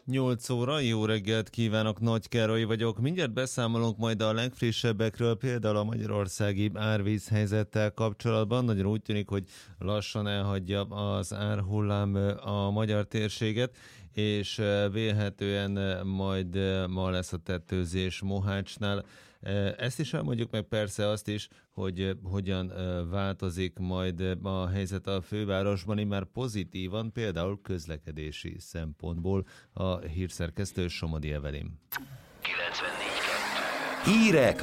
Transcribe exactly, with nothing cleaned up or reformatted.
nyolc óra, jó reggelt kívánok, Nagy Károly vagyok. Mindjárt beszámolunk majd a legfrissebbekről, például a magyarországi árvízhelyzettel kapcsolatban. Nagyon úgy tűnik, hogy lassan elhagyja az árhullám a magyar térséget, és vélhetően majd ma lesz a tetőzés Mohácsnál. Ezt is elmondjuk meg, persze azt is, hogy hogyan változik majd a helyzet a fővárosban, immár pozitívan, például közlekedési szempontból. A hírszerkesztő Somodi Evelyn. Hírek